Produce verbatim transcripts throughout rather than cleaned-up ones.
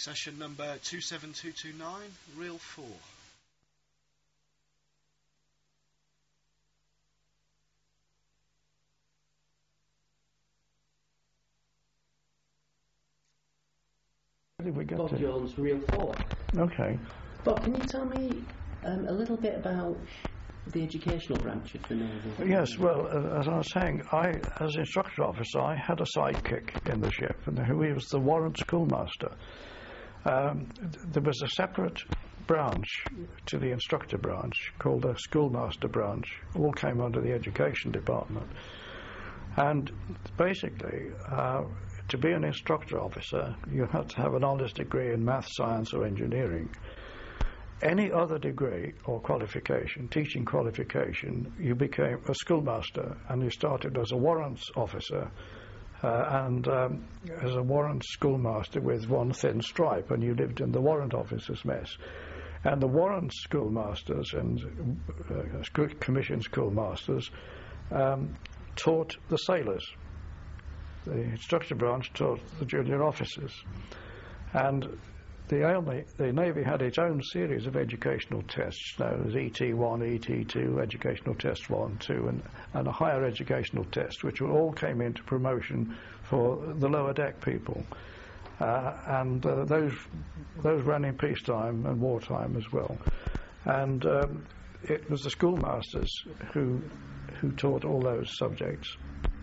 session number two seven two two nine, Reel four. Where did we get Bob to? Jones, Reel four. Okay. Bob, can you tell me um, a little bit about the educational branch of the Navy? Yes, well, uh, as I was saying, I, as instructor officer, I had a sidekick in the ship, and who he was the warrant schoolmaster. Um, there was a separate branch to the instructor branch called a schoolmaster branch. All came under the education department. And basically, uh, to be an instructor officer, you had to have an honours degree in math, science, or engineering. Any other degree or qualification, teaching qualification, you became a schoolmaster, and you started as a warrants officer uh, and um, as a warrant schoolmaster with one thin stripe, and you lived in the warrant officer's mess. And the warrant schoolmasters and uh, commission schoolmasters um, taught the sailors. The instructor branch taught the junior officers. And the only the Navy had its own series of educational tests known as E T one, E T two, Educational Test one, two, and, and a higher educational test, which all came into promotion for the lower deck people. Uh, and uh, those those ran in peacetime and wartime as well. And um, it was the schoolmasters who who taught all those subjects.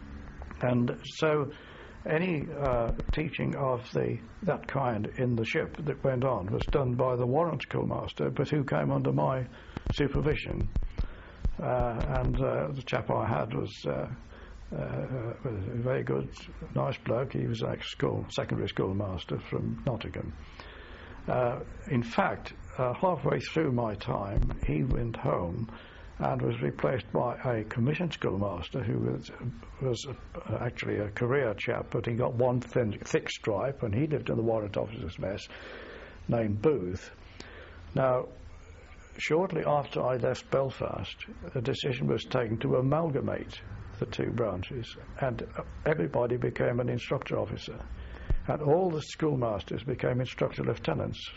And so any uh, teaching of the that kind in the ship that went on was done by the warrant schoolmaster, but who came under my supervision. Uh, and uh, the chap I had was, uh, uh, was a very good, nice bloke. He was like school, secondary schoolmaster from Nottingham. Uh, in fact, uh, halfway through my time, he went home and was replaced by a commissioned schoolmaster who was, was a, actually a career chap, but he got one thin, thick stripe, and he lived in the warrant officer's mess, named Booth. Now, shortly after I left Belfast, a decision was taken to amalgamate the two branches, and everybody became an instructor officer, and all the schoolmasters became instructor lieutenants.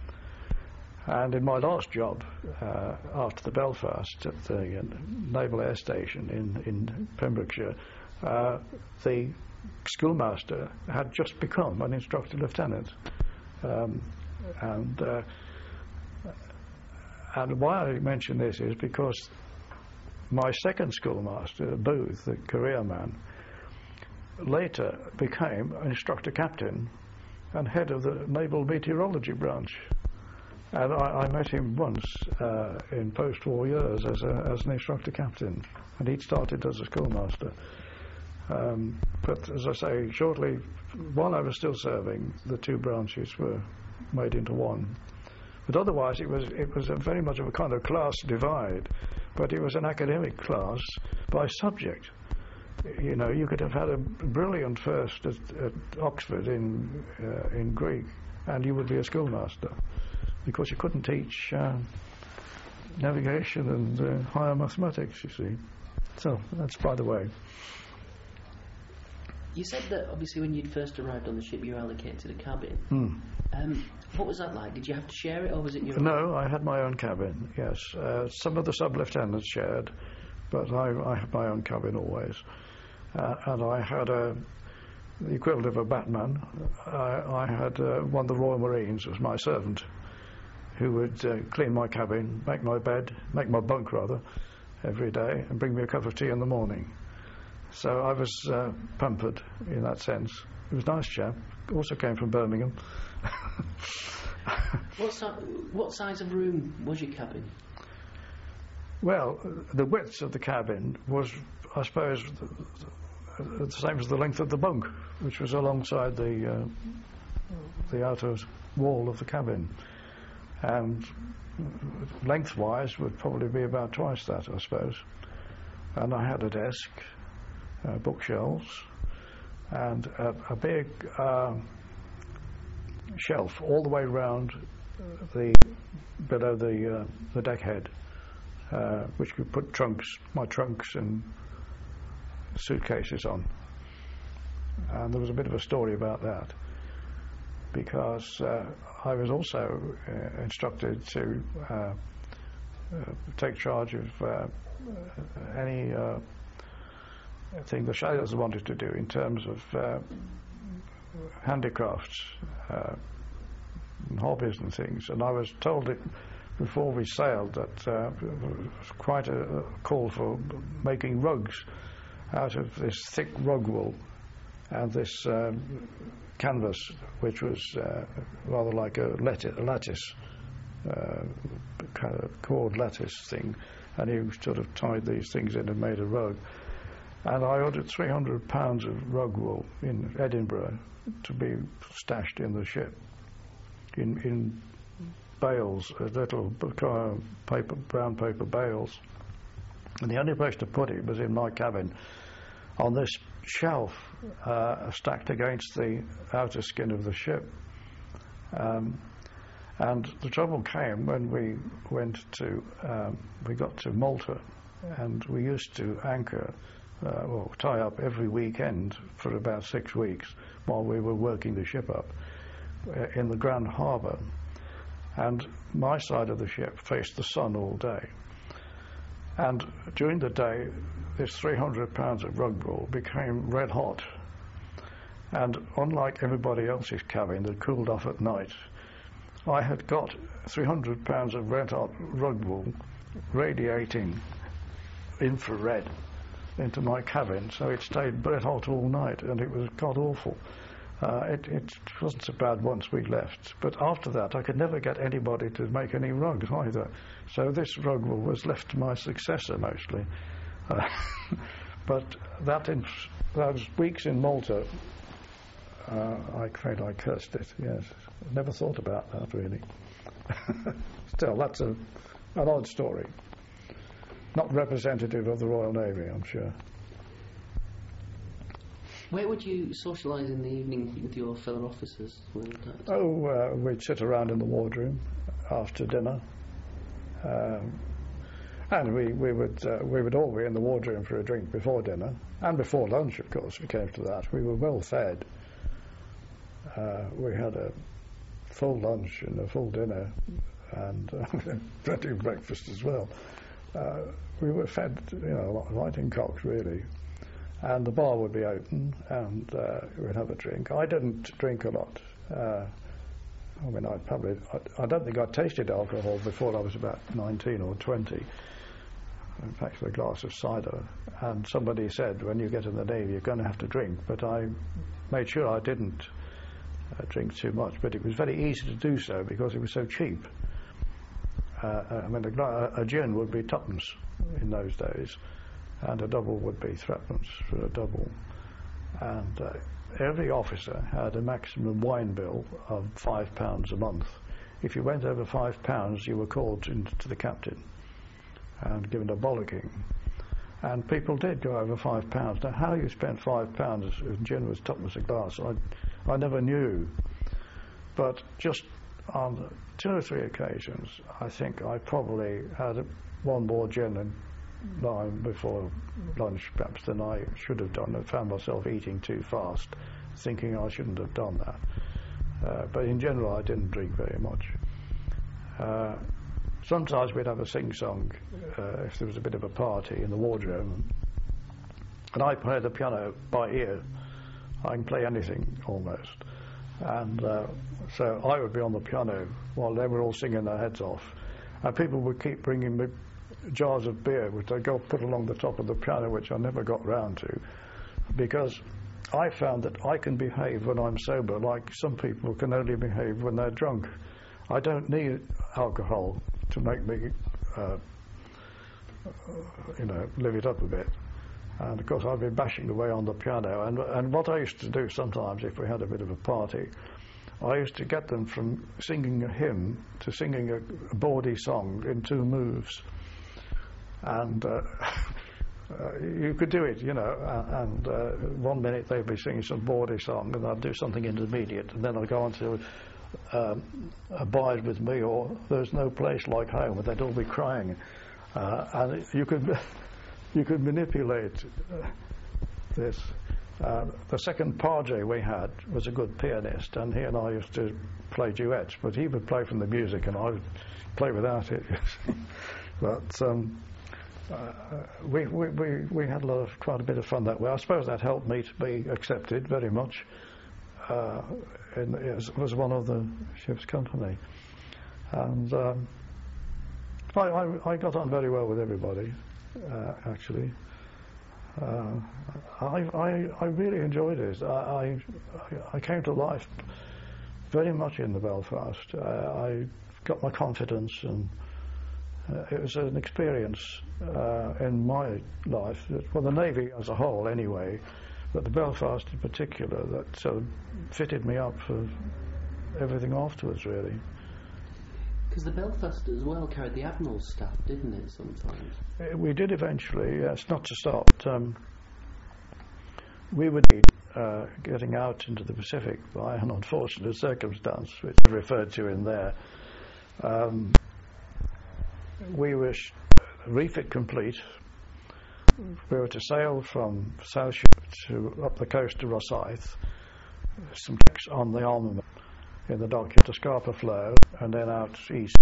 And in my last job, uh, after the Belfast, at the uh, Naval Air Station in, in Pembrokeshire, uh, the schoolmaster had just become an instructor lieutenant. Um, and, uh, and why I mention this is because my second schoolmaster, Booth, the career man, later became an instructor captain and head of the Naval Meteorology branch. And I, I met him once uh, in post-war years as, a, as an instructor captain, and he'd started as a schoolmaster. Um, but as I say, shortly, while I was still serving, the two branches were made into one. But otherwise, it was it was a very much of a kind of class divide, but it was an academic class by subject. You know, you could have had a brilliant first at, at Oxford in uh, in Greek, and you would be a schoolmaster, because you couldn't teach uh, navigation and uh, higher mathematics, you see. So, that's by the way. You said that obviously when you'd first arrived on the ship you were allocated a cabin. Hmm. Um, what was that like? Did you have to share it, or was it your No, own? I had my own cabin, yes. Uh, some of the sub-lieutenants shared, but I, I had my own cabin always. Uh, and I had a, the equivalent of a batman. I, I had uh, one of the Royal Marines as my servant, who would uh, clean my cabin, make my bed, make my bunk rather, every day, and bring me a cup of tea in the morning. So I was uh, pampered in that sense. He was a nice chap. Also came from Birmingham. What, si- what size of room was your cabin? Well, the width of the cabin was, I suppose, the, the same as the length of the bunk, which was alongside the uh, the outer wall of the cabin. And lengthwise would probably be about twice that, I suppose. And I had a desk, uh, bookshelves, and a, a big uh, shelf all the way round the below the uh, the deck head, uh, which could put trunks, my trunks and suitcases on. And there was a bit of a story about that, because uh, I was also uh, instructed to uh, uh, take charge of uh, any uh, thing the sailors wanted to do in terms of uh, handicrafts, uh, and hobbies and things. And I was told it before we sailed that uh, it was quite a, a call for making rugs out of this thick rug wool and this um, canvas, which was uh, rather like a, lattice, a lattice uh, kind of cord lattice thing, and you sort of tied these things in and made a rug. And I ordered three hundred pounds of rug wool in Edinburgh to be stashed in the ship in in bales, uh, little uh, paper, brown paper bales. And the only place to put it was in my cabin on this shelf uh, stacked against the outer skin of the ship. Um, and the trouble came when we went to, um, we got to Malta, and we used to anchor, uh, or tie up every weekend for about six weeks while we were working the ship up uh, in the Grand Harbour. And my side of the ship faced the sun all day. And during the day, this three hundred pounds of rug wool became red hot. And unlike everybody else's cabin that cooled off at night, I had got three hundred pounds of red hot rug wool radiating infrared into my cabin, so it stayed red hot all night, and it was god awful. Uh, it, it wasn't so bad once we left, but after that I could never get anybody to make any rugs either. So this rug wool was left to my successor mostly. Uh, but that in, those weeks in Malta, uh, I afraid I cursed it. Yes, never thought about that really. Still, that's a, an odd story. Not representative of the Royal Navy, I'm sure. Where would you socialise in the evening with your fellow officers? Oh, uh, we'd sit around in the wardroom after dinner, um, and we we would uh, we would all be in the wardroom for a drink before dinner and before lunch, of course. If it came to that, we were well fed. Uh, we had a full lunch and a full dinner, and uh, plenty of breakfast as well. Uh, we were fed, you know, right in cocks, really. And the bar would be open, and uh, we'd have a drink. I didn't drink a lot. Uh, I mean, I probably, I, I don't think I tasted alcohol before I was about nineteen or twenty. In fact, a glass of cider. And somebody said, when you get in the Navy, you're going to have to drink. But I made sure I didn't uh, drink too much. But it was very easy to do so because it was so cheap. Uh, I mean, a, a gin would be tuppence in those days, and a double would be threepence for a double. And uh, every officer had a maximum wine bill of five pounds a month. If you went over five pounds, you were called in to the captain and given a bollocking. And people did go over five pounds. Now, how you spent five pounds if gin was tuppence a glass, I, I never knew. But just on two or three occasions, I think I probably had a, one more gin and lime before lunch, perhaps, than I should have done. I found myself eating too fast, thinking I shouldn't have done that. Uh, but in general, I didn't drink very much. Uh, sometimes we'd have a sing-song uh, if there was a bit of a party in the wardroom. And I play the piano by ear. I can play anything almost. And uh, so I would be on the piano while they were all singing their heads off. And people would keep bringing me jars of beer, which I go put along the top of the piano, which I never got round to, because I found that I can behave when I'm sober like some people can only behave when they're drunk. I don't need alcohol to make me, uh, you know, live it up a bit. And of course I've been bashing away on the piano, and and what I used to do sometimes if we had a bit of a party, I used to get them from singing a hymn to singing a, a bawdy song in two moves. And uh, uh, you could do it, you know, uh, and uh, one minute they'd be singing some bawdy song, and I'd do something intermediate, and then I'd go on to um, Abide With Me, or There's No Place Like Home, and they'd all be crying. Uh, and you could you could manipulate uh, this. Uh, the second Padre we had was a good pianist, and he and I used to play duets, but he would play from the music and I would play without it. But um, uh, we, we, we, we had a lot of, quite a bit of fun that way. I suppose that helped me to be accepted very much uh, in, as, as one of the ship's company. And um, I, I, I got on very well with everybody, uh, actually. Uh, I, I, I really enjoyed it. I, I, I came to life very much in the Belfast. Uh, I got my confidence, and uh, it was an experience uh, in my life, that, well, the Navy as a whole anyway, but the Belfast in particular, that sort of fitted me up for everything afterwards, really. Because the Belfast as well carried the Admiral's staff, didn't it, sometimes? Uh, we did eventually, yes, not to start. Um, we would be uh, getting out into the Pacific by an unfortunate circumstance, which is referred to in there. Um, we were sh- refit complete. We were to sail from South to up the coast to Rosyth, some checks on the armament in the dockyard to Scapa Flow, and then out east.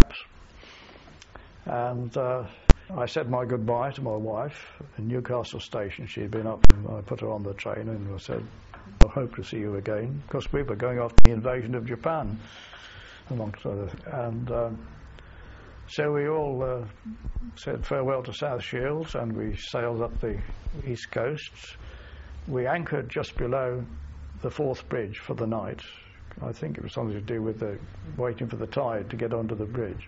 And uh, I said my goodbye to my wife in Newcastle Station. She'd been up, and I put her on the train and I said, I hope to see you again, because we were going off the invasion of Japan, amongst others. And um, so we all uh, said farewell to South Shields, and we sailed up the east coast. We anchored just below the Forth Bridge for the night. I think it was something to do with the waiting for the tide to get onto the bridge.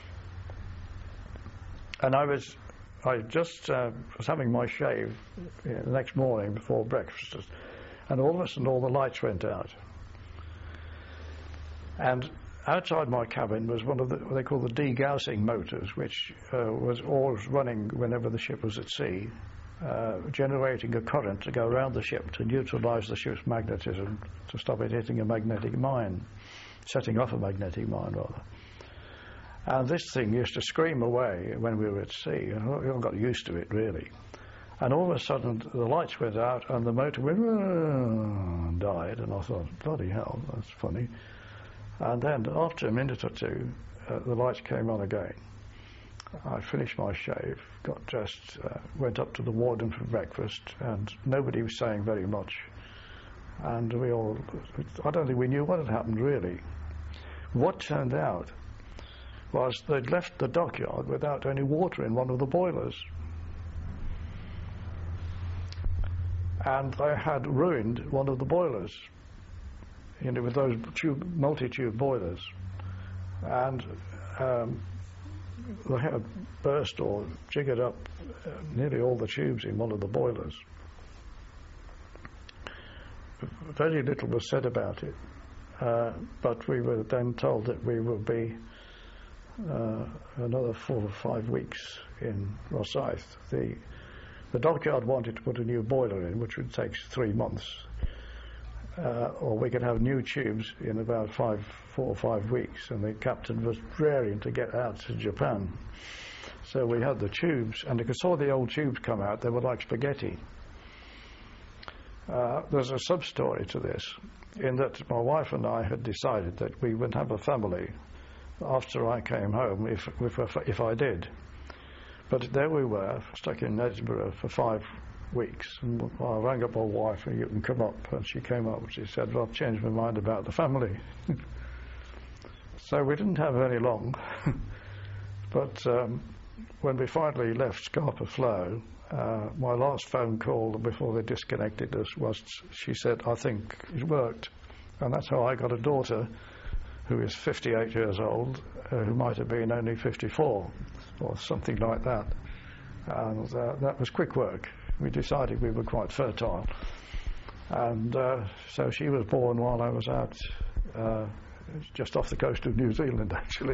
And I was, I just uh, was having my shave you know, the next morning before breakfast, and all of a sudden all the lights went out. And outside my cabin was one of the, what they call the degaussing motors, which uh, was always running whenever the ship was at sea, uh, generating a current to go around the ship to neutralize the ship's magnetism, to stop it hitting a magnetic mine, setting off a magnetic mine, rather. And this thing used to scream away when we were at sea, and we all got used to it, really. And all of a sudden, the lights went out, and the motor went, and died, and I thought, bloody hell, that's funny. And then, after a minute or two, uh, the lights came on again. I finished my shave, got dressed, uh, went up to the warden for breakfast, and nobody was saying very much. And we all, I don't think we knew what had happened, really. What turned out was they'd left the dockyard without any water in one of the boilers. And they had ruined one of the boilers, you know, with those tube, multi-tube boilers. And um, they had burst or jiggered up uh, nearly all the tubes in one of the boilers. Very little was said about it, uh, but we were then told that we would be uh, another four or five weeks in Rosyth. The, the dockyard wanted to put a new boiler in, which would take three months. Uh, or we could have new tubes in about five, four or five weeks, and the captain was raring to get out to Japan. So we had the tubes, and you could saw the old tubes come out. They were like spaghetti. Uh, there's a sub-story to this, in that my wife and I had decided that we would have a family after I came home, if, if, if I did. But there we were, stuck in Edinburgh for five weeks, and I rang up my wife, and you can come up, and she came up and she said, well, I've changed my mind about the family. So we didn't have very long, but um, when we finally left Scapa Flow, uh, my last phone call before they disconnected us was, she said, I think it worked. And that's how I got a daughter who is fifty-eight years old, uh, who might have been only fifty-four or something like that. And uh, that was quick work. We decided we were quite fertile. And uh, so she was born while I was out uh, just off the coast of New Zealand, actually.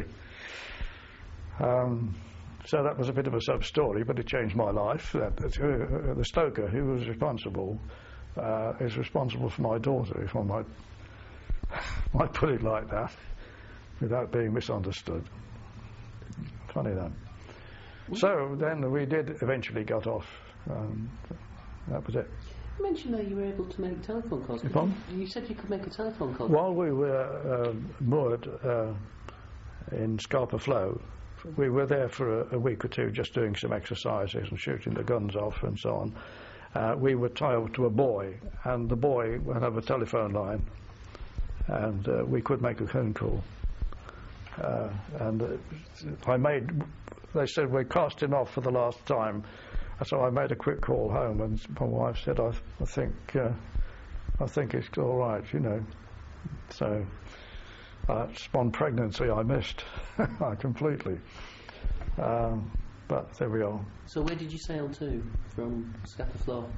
Um, so that was a bit of a sub-story, but it changed my life. That, uh, the stoker who was responsible uh, is responsible for my daughter, if I might, might put it like that, without being misunderstood. Funny that. So then we did eventually got off. Um, that was it. You mentioned that you were able to make telephone calls. Could Pardon? You, you said you could make a telephone call. While we were uh, moored uh, in Scarpa Flow, we were there for a, a week or two just doing some exercises and shooting the guns off and so on. Uh, we were tied to a buoy, and the buoy would have a telephone line, and uh, we could make a phone call. Uh, and uh, I made, they said, we're casting off for the last time. So I made a quick call home, and my wife said, I, I think uh, I think it's all right, you know. So uh, spawn pregnancy I missed I completely. Um, but there we are. So where did you sail to from Scapa Flow?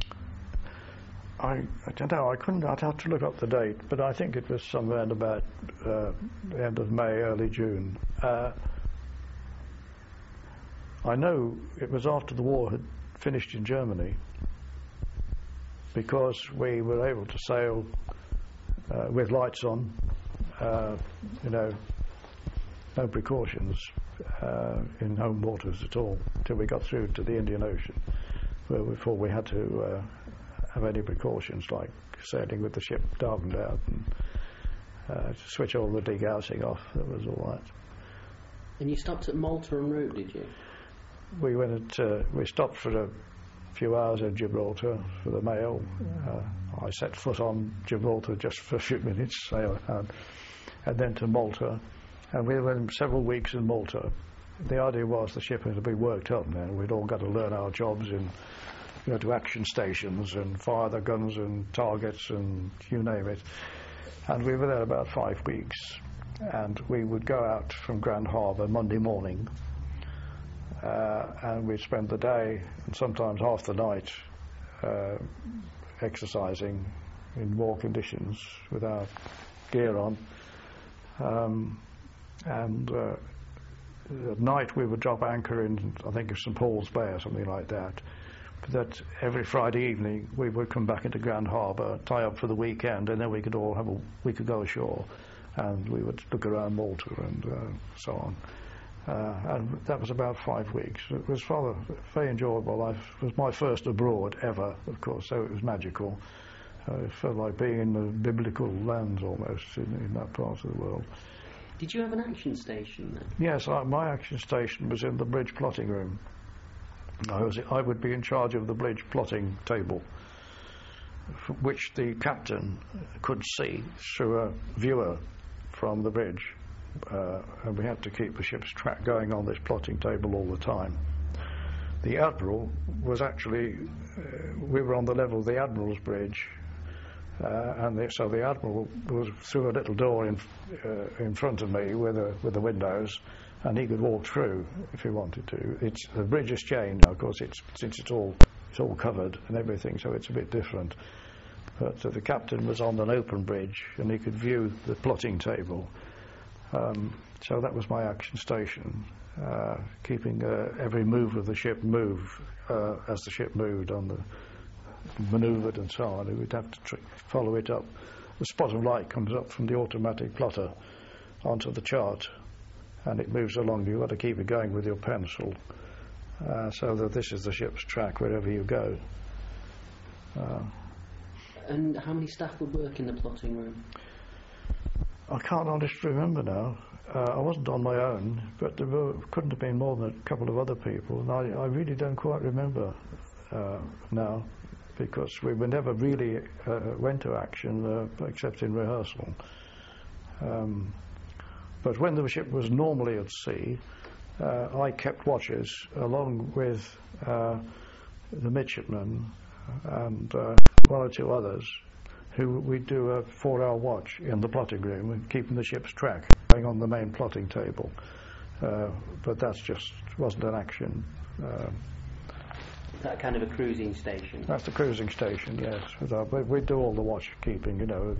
I, I don't know, I couldn't, I'd have to look up the date, but I think it was somewhere in about uh, the end of May, early June. Uh, I know it was after the war had finished in Germany, because we were able to sail uh, with lights on, uh, you know, no precautions uh, in home waters at all, till we got through to the Indian Ocean, where before we had to uh, have any precautions like sailing with the ship darkened out and uh, switch all the degaussing off. That was all right. And you stopped at Malta en route, did you? We went. At, uh, we stopped for a few hours in Gibraltar for the mail. Uh, I set foot on Gibraltar just for a few minutes, sail and, and then to Malta, and we were in several weeks in Malta. The idea was the ship had to be worked up, and we'd all got to learn our jobs in, you know, to action stations and fire the guns and targets and you name it. And we were there about five weeks, and we would go out from Grand Harbour Monday morning, uh, and we'd spend the day and sometimes half the night uh, exercising in war conditions with our gear on. Um, and uh, at night we would drop anchor in, I think, Saint Paul's Bay or something like that. That every Friday evening we would come back into Grand Harbour, tie up for the weekend, and then we could all have a we could go ashore, and we would look around Malta and uh, so on. Uh, and that was about five weeks. It was rather very enjoyable. I, it was my first abroad ever, of course, so it was magical. Uh, it felt like being in the biblical lands almost in, in that part of the world. Did you have an action station then? Yes, I, my action station was in the bridge plotting room. I, was, I would be in charge of the bridge plotting table, which the captain could see through a viewer from the bridge, uh, and we had to keep the ship's track going on this plotting table all the time. The Admiral was actually, uh, we were on the level of the Admiral's bridge, uh, and the, so the Admiral was through a little door in uh, in front of me with a, with the windows, and he could walk through if he wanted to. It's the bridge is chained now, of course, it's since it's all it's all covered and everything, so it's a bit different. But uh, the captain was on an open bridge, and he could view the plotting table. Um, so that was my action station, uh, keeping uh, every move of the ship move uh, as the ship moved on the manoeuvred and so on. We'd have to tr- follow it up. The spot of light comes up from the automatic plotter onto the chart, and it moves along. You've got to keep it going with your pencil, uh, so that this is the ship's track wherever you go. Uh, and how many staff would work in the plotting room? I can't honestly remember now. Uh, I wasn't on my own, but there were, couldn't have been more than a couple of other people, and I, I really don't quite remember uh, now, because we were never really uh, went to action uh, except in rehearsal. Um, But when the ship was normally at sea, uh, I kept watches along with uh, the midshipmen and uh, one or two others, who we'd do a four-hour watch in the plotting room and keeping the ship's track going on the main plotting table. Uh, but that's just wasn't an action. Uh, that kind of a cruising station? That's the cruising station, yes. We'd do all the watch keeping, you know.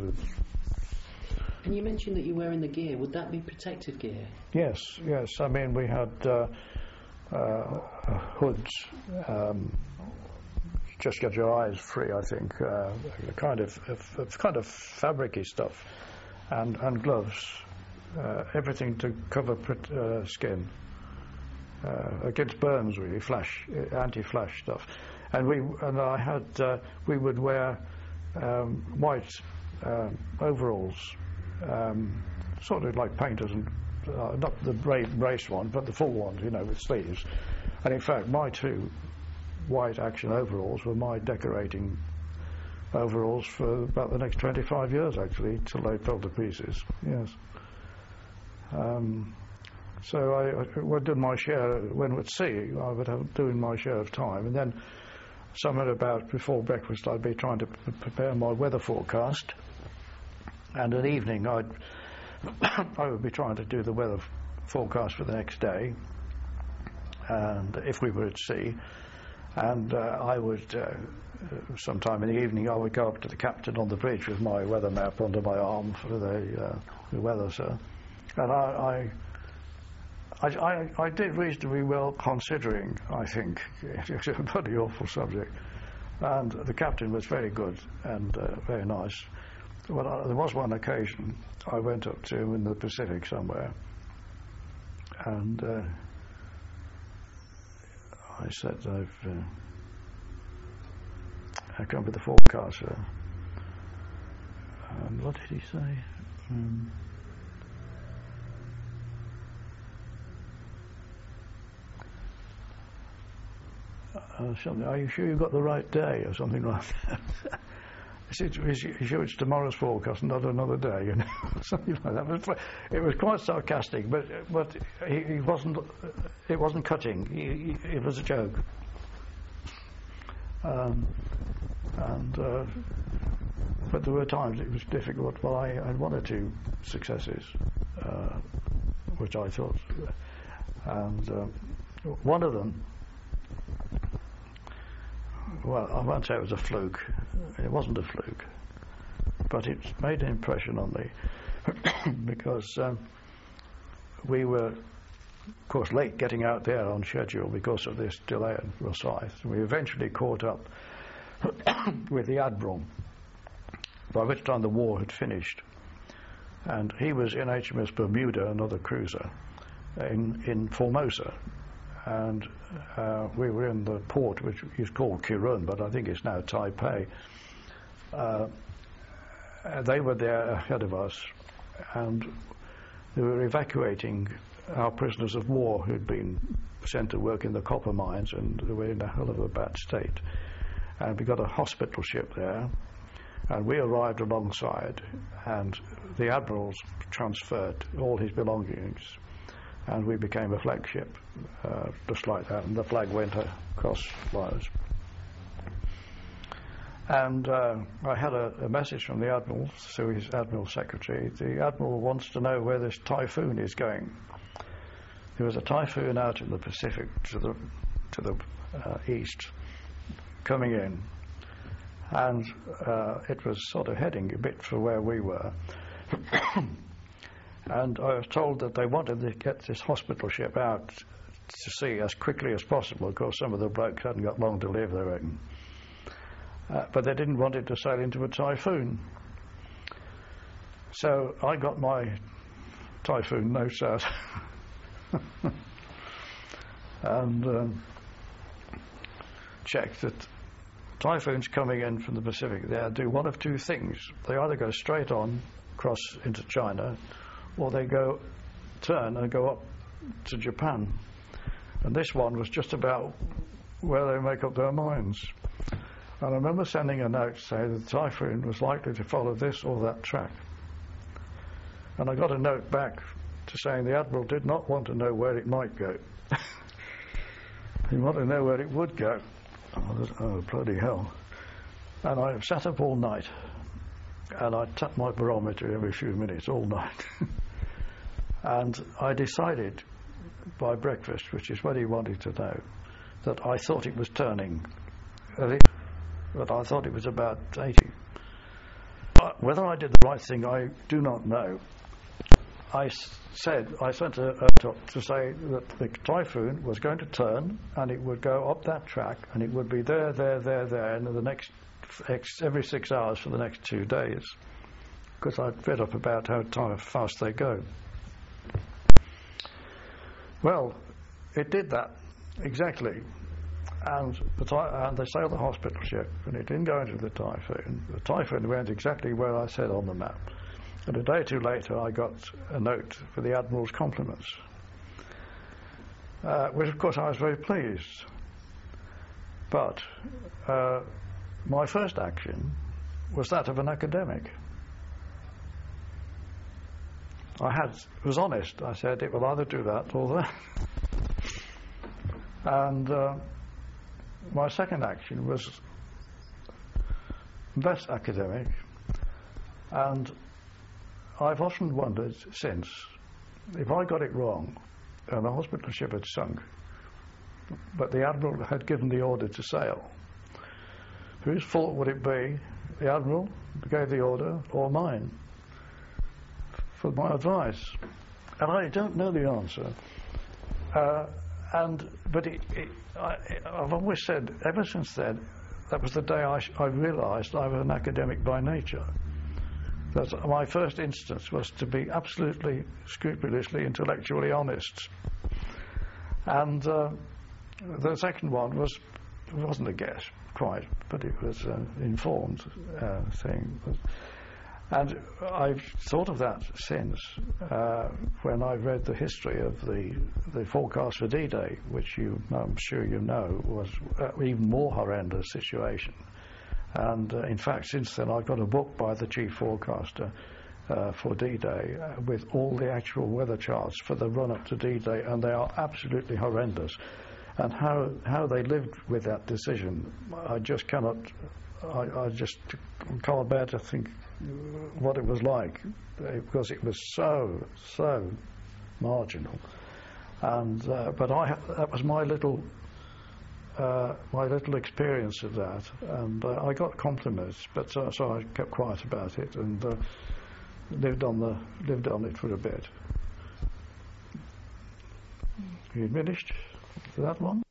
And you mentioned that you were in the gear. Would that be protective gear? Yes, yes. I mean, we had uh, uh, hoods, um, just get your eyes free, I think, uh, kind of, of kind of fabricy stuff, and, and gloves, uh, everything to cover uh, skin, uh, against burns, really, flash, anti-flash stuff. and we and I had uh, we would wear um, white uh, overalls, um, sort of like painters, and uh, not the ra- race one, but the full ones, you know, with sleeves. And in fact, my two white action overalls were my decorating overalls for about the next twenty-five years, actually, till they fell to pieces. Yes. Um, so I, I would do my share when at sea. I would have doing my share of time, and then somewhere about before breakfast, I'd be trying to p- prepare my weather forecast, and at evening, I'd I would be trying to do the weather f- forecast for the next day, and if we were at sea, and uh, I would. Uh, Sometime in the evening, I would go up to the captain on the bridge with my weather map under my arm for the, uh, the weather, sir. And I, I, I, I did reasonably well, considering. I think it's a pretty awful subject. And the captain was very good and uh, very nice. Well, I, there was one occasion I went up to him in the Pacific somewhere, and uh, I said, "I've." Uh, I come with the forecast, sir. And what did he say? Um, uh, something. Are you sure you got the right day, or something like that? I said, "Is you sure it's tomorrow's forecast, not another day?" You know, something like that. It was, it was quite sarcastic, but but he, he wasn't. It wasn't cutting. He, he, it was a joke. Um, and uh, but there were times it was difficult. Well, I had one or two successes, uh, which I thought, and uh, one of them, well, I won't say it was a fluke. It wasn't a fluke, but it made an impression on me because um, we were, of course, late getting out there on schedule because of this delay at Rosyth. We eventually caught up with the Admiral, by which time the war had finished. And he was in H M S Bermuda, another cruiser, in, in Formosa. And uh, we were in the port, which is called Kirun, but I think it's now Taipei. Uh, they were there ahead of us, and they were evacuating our prisoners of war who'd been sent to work in the copper mines, and they were in a hell of a bad state. And we got a hospital ship there, and we arrived alongside, and the Admiral's transferred all his belongings, and we became a flagship, uh, just like that, and the flag went across wires. And uh, I had a, a message from the Admiral through his Admiral Secretary. The Admiral wants to know where this typhoon is going. There was a typhoon out in the Pacific to the to the uh, east, coming in, and uh, it was sort of heading a bit for where we were. And I was told that they wanted to get this hospital ship out to sea as quickly as possible. Of course, some of the blokes hadn't got long to live, they reckon. Uh, but they didn't want it to sail into a typhoon. So I got my typhoon notes out and um, checked that typhoons coming in from the Pacific there do one of two things. They either go straight on, cross into China, or they go turn and go up to Japan. And this one was just about where they make up their minds. And I remember sending a note saying that the typhoon was likely to follow this or that track. And I got a note back to saying the Admiral did not want to know where it might go. He wanted to know where it would go. Oh, oh, bloody hell. And I sat up all night, and I tapped my barometer every few minutes all night. And I decided by breakfast, which is what he wanted to know, that I thought it was turning, but I thought it was about eighty. But whether I did the right thing, I do not know. I s- said, I sent a, a top to say that the typhoon was going to turn, and it would go up that track, and it would be there, there, there, there, and the next, ex, every six hours for the next two days, because I'd read up about how time, fast they go. Well, it did that, exactly. and, the ty- and they sailed the hospital ship, and it didn't go into the typhoon. The typhoon went exactly where I said on the map. And a day or two later, I got a note for the Admiral's compliments, uh, which, of course, I was very pleased. But uh, my first action was that of an academic. I had was honest. I said it will either do that or that. And uh, my second action was less academic, and I've often wondered since, if I got it wrong and the hospital ship had sunk, but the Admiral had given the order to sail, whose fault would it be? The Admiral who gave the order, or mine, for my advice? And I don't know the answer. Uh, and but it, it, I, I've always said, ever since then, that was the day I, I realised I was an academic by nature. That my first instance was to be absolutely, scrupulously, intellectually honest. And uh, the second one was, it wasn't a guess, quite, but it was an informed uh, thing. And I've thought of that since, uh, when I read the history of the, the forecast for D-Day, which you, I'm sure you know, was an even more horrendous situation. And uh, in fact, since then, I got a book by the chief forecaster uh, for D-Day uh, with all the actual weather charts for the run-up to D-Day, and they are absolutely horrendous. And how how they lived with that decision, I just cannot, I, I just can't bear to think what it was like, because it was so, so marginal. And uh, but I that was my little uh, my little experience of that, and uh, I got compliments, but uh, so I kept quiet about it and uh, lived on the lived on it for a bit. You finished that one?